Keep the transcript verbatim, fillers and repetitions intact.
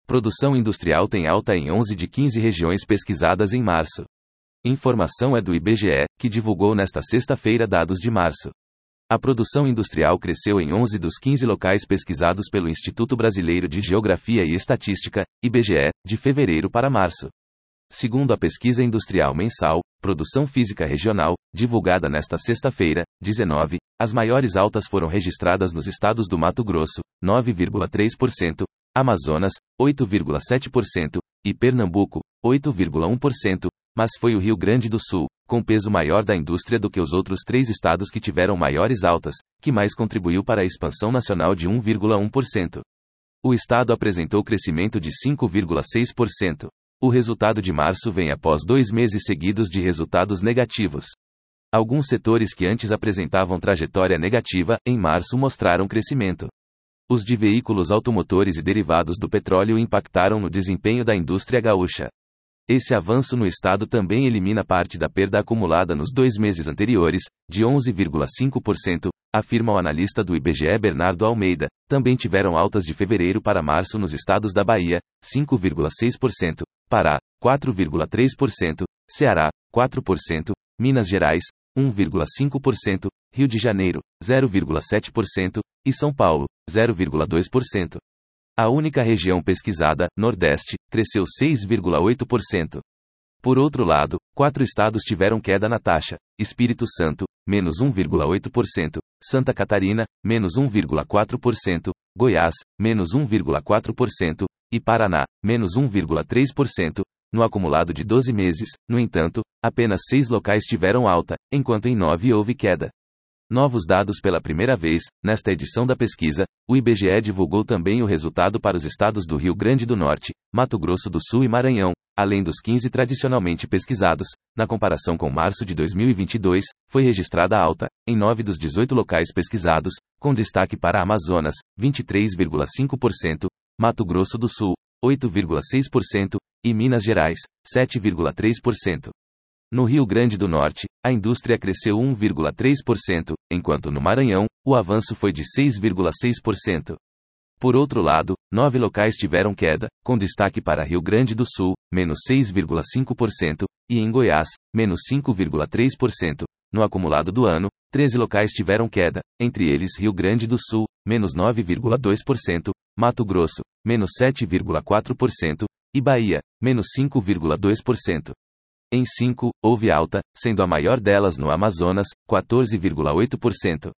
Produção industrial tem alta em onze de quinze regiões pesquisadas em março. Informação é do I B G E, que divulgou nesta sexta-feira dados de março. A produção industrial cresceu em onze dos quinze locais pesquisados pelo Instituto Brasileiro de Geografia e Estatística, I B G E, de fevereiro para março. Segundo a Pesquisa Industrial Mensal, Produção Física Regional, divulgada nesta sexta-feira, dezenove, as maiores altas foram registradas nos estados do Mato Grosso, nove vírgula três por cento, Amazonas, oito vírgula sete por cento, e Pernambuco, oito vírgula um por cento, mas foi o Rio Grande do Sul, com peso maior da indústria do que os outros três estados que tiveram maiores altas, que mais contribuiu para a expansão nacional de um vírgula um por cento. O estado apresentou crescimento de cinco vírgula seis por cento. O resultado de março vem após dois meses seguidos de resultados negativos. Alguns setores que antes apresentavam trajetória negativa, em março mostraram crescimento. Os de veículos automotores e derivados do petróleo impactaram no desempenho da indústria gaúcha. Esse avanço no estado também elimina parte da perda acumulada nos dois meses anteriores, de onze vírgula cinco por cento, afirma o analista do I B G E Bernardo Almeida. Também tiveram altas de fevereiro para março nos estados da Bahia, cinco vírgula seis por cento, Pará, quatro vírgula três por cento, Ceará, quatro por cento, Minas Gerais, um vírgula cinco por cento, Rio de Janeiro, zero vírgula sete por cento, e São Paulo, zero vírgula dois por cento. A única região pesquisada, Nordeste, cresceu seis vírgula oito por cento. Por outro lado, quatro estados tiveram queda na taxa: Espírito Santo, menos um vírgula oito por cento, Santa Catarina, menos um vírgula quatro por cento, Goiás, menos um vírgula quatro por cento, e Paraná, menos um vírgula três por cento. No acumulado de doze meses, no entanto, apenas seis locais tiveram alta, enquanto em nove houve queda. Novos dados pela primeira vez, nesta edição da pesquisa, o I B G E divulgou também o resultado para os estados do Rio Grande do Norte, Mato Grosso do Sul e Maranhão, além dos quinze tradicionalmente pesquisados. Na comparação com março de dois mil e vinte e dois, foi registrada alta, em nove dos dezoito locais pesquisados, com destaque para Amazonas, vinte e três vírgula cinco por cento, Mato Grosso do Sul, oito vírgula seis por cento, e Minas Gerais, sete vírgula três por cento. No Rio Grande do Norte, a indústria cresceu um vírgula três por cento, enquanto no Maranhão, o avanço foi de seis vírgula seis por cento. Por outro lado, nove locais tiveram queda, com destaque para Rio Grande do Sul, menos seis vírgula cinco por cento, e em Goiás, menos cinco vírgula três por cento. No acumulado do ano, treze locais tiveram queda, entre eles Rio Grande do Sul, menos nove vírgula dois por cento, Mato Grosso, menos sete vírgula quatro por cento, e Bahia, menos cinco vírgula dois por cento. Em cinco, houve alta, sendo a maior delas no Amazonas, quatorze vírgula oito por cento.